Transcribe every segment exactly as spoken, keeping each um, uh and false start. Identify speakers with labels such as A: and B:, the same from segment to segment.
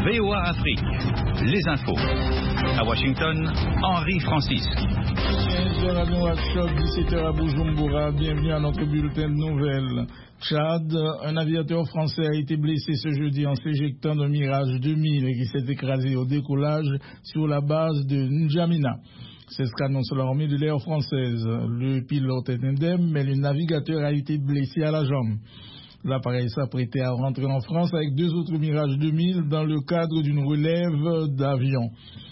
A: V O A Afrique, les infos. À Washington, Henri Francis.
B: quinze heures à Nouakchott, dix-sept heures à Bujumbura. Bienvenue à notre bulletin de nouvelles. Tchad, un aviateur français a été blessé ce jeudi en s'éjectant d'un Mirage deux mille et qui s'est écrasé au décollage sur la base de N'Djamena. C'est ce qu'annonce l'armée de l'air française. Le pilote est indemne, mais le navigateur a été blessé à la jambe. L'appareil s'apprêtait à rentrer en France avec deux autres Mirage deux mille dans le cadre d'une relève d'avions.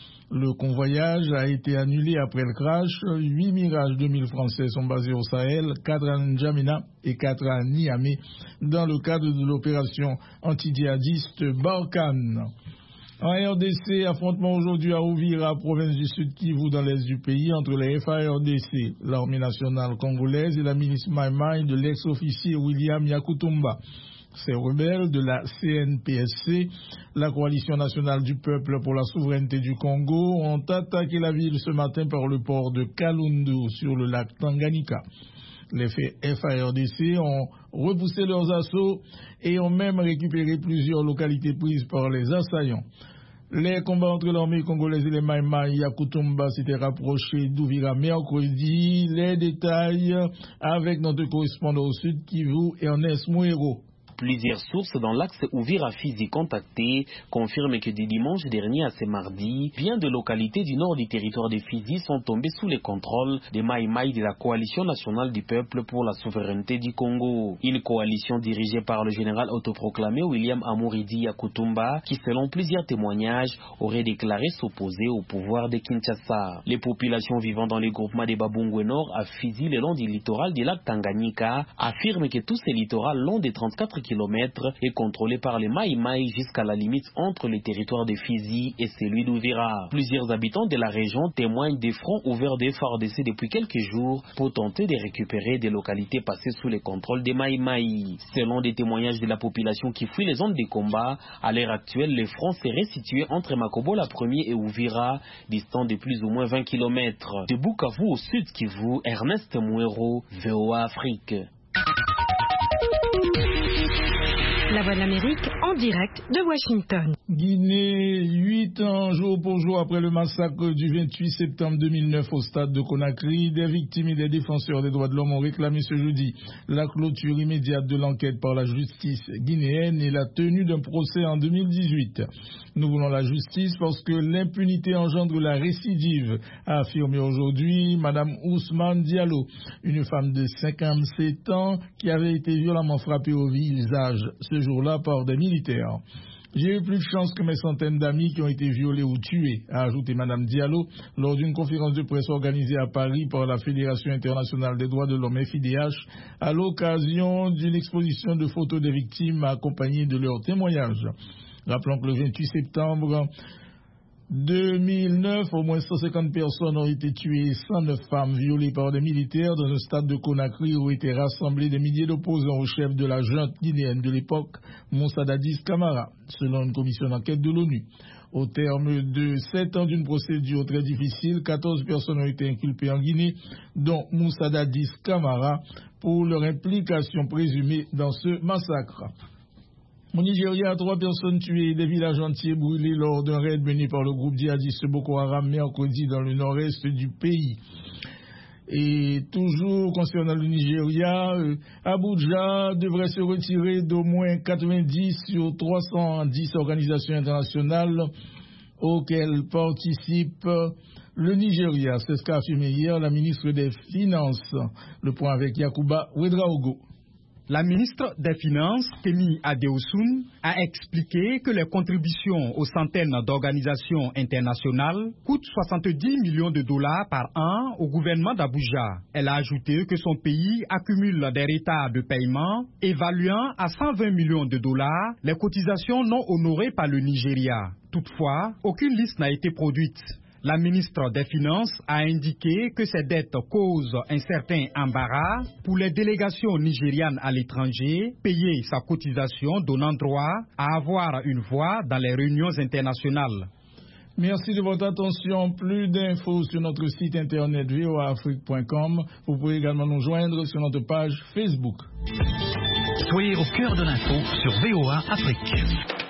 B: Le convoyage a été annulé après le crash. Huit Mirage deux mille français sont basés au Sahel, quatre à N'Djamena et quatre à Niamey dans le cadre de l'opération antidjihadiste Barkhane. En R D C, affrontement aujourd'hui à Uvira, province du Sud Kivu, dans l'est du pays, entre les F A R D C, l'armée nationale congolaise, et la milice Maïmaï de l'ex-officier William Yakutumba. Ces rebelles de la C N P S C, la coalition nationale du peuple pour la souveraineté du Congo, ont attaqué la ville ce matin par le port de Kalundu sur le lac Tanganyika. Les F A R D C ont repoussé leurs assauts et ont même récupéré plusieurs localités prises par les assaillants. Les combats entre l'armée congolaise et les Maïmaï Yakutumba s'étaient rapprochés d'Uvira mercredi. Les détails avec notre correspondant au Sud Kivu, Ernest Mouero.
C: Plusieurs sources dans l'axe Uvira-Fizi contactées confirment que du dimanche dernier à ce mardi, bien de localités du nord du territoire de Fizi sont tombées sous le contrôle des Maïmaï de la coalition nationale du peuple pour la souveraineté du Congo. Une coalition dirigée par le général autoproclamé William Amouridi Yakutumba qui, selon plusieurs témoignages, aurait déclaré s'opposer au pouvoir de Kinshasa. Les populations vivant dans les groupements des Babungwe Nord à Fizi le long du littoral du lac Tanganyika affirment que tout ce littoral long des trente-quatre kilomètres est contrôlé par les Maïmaï jusqu'à la limite entre le territoire de Fizi et celui d'Uvira. Plusieurs habitants de la région témoignent des fronts ouverts des F A R D C depuis quelques jours pour tenter de récupérer des localités passées sous le contrôle des Maïmaï. Selon des témoignages de la population qui fuit les zones de combat, à l'heure actuelle, les fronts seraient situés entre Makobo la première et Uvira, distants de plus ou moins vingt kilomètres. De Bukavu au Sud Kivu, Ernest Mouero, V O A Afrique.
D: La Voix de l'Amérique en direct de Washington.
B: Guinée, huit ans jour pour jour après le massacre du vingt-huit septembre deux mille neuf au stade de Conakry, des victimes et des défenseurs des droits de l'homme ont réclamé ce jeudi la clôture immédiate de l'enquête par la justice guinéenne et la tenue d'un procès en deux mille dix-huit. Nous voulons la justice parce que l'impunité engendre la récidive, a affirmé aujourd'hui Madame Ousmane Diallo, une femme de cinquante-sept ans qui avait été violemment frappée au visage ce jour-là par des militaires. J'ai eu plus de chance que mes centaines d'amis qui ont été violés ou tués, a ajouté Madame Diallo lors d'une conférence de presse organisée à Paris par la Fédération internationale des droits de l'homme F I D H à l'occasion d'une exposition de photos des victimes accompagnées de leurs témoignages. Rappelons que le vingt-huit septembre deux mille neuf, au moins cent cinquante personnes ont été tuées et cent neuf femmes violées par des militaires dans un stade de Conakry où étaient rassemblés des milliers d'opposants au chef de la junte guinéenne de l'époque, Moussa Dadis Camara, selon une commission d'enquête de l'ONU. Au terme de sept ans d'une procédure très difficile, quatorze personnes ont été inculpées en Guinée, dont Moussa Dadis Camara, pour leur implication présumée dans ce massacre. Au Nigeria, trois personnes tuées et des villages entiers brûlés lors d'un raid mené par le groupe djihadiste Boko Haram mercredi dans le nord-est du pays. Et toujours concernant le Nigeria, euh, Abuja devrait se retirer d'au moins quatre-vingt-dix sur trois cent dix organisations internationales auxquelles participe le Nigeria. C'est ce qu'a affirmé hier la ministre des Finances. Le point avec Yakuba Ouedraogo.
E: La ministre des Finances, Kemi Adeosun, a expliqué que les contributions aux centaines d'organisations internationales coûtent soixante-dix millions de dollars par an au gouvernement d'Abuja. Elle a ajouté que son pays accumule des retards de paiement évaluant à cent vingt millions de dollars les cotisations non honorées par le Nigeria. Toutefois, aucune liste n'a été produite. La ministre des Finances a indiqué que ces dettes causent un certain embarras pour les délégations nigérianes à l'étranger, payer sa cotisation donnant droit à avoir une voix dans les réunions internationales.
B: Merci de votre attention. Plus d'infos sur notre site internet v o a afrique point com. Vous pouvez également nous joindre sur notre page Facebook.
A: Soyez au cœur de l'info sur V O A Afrique.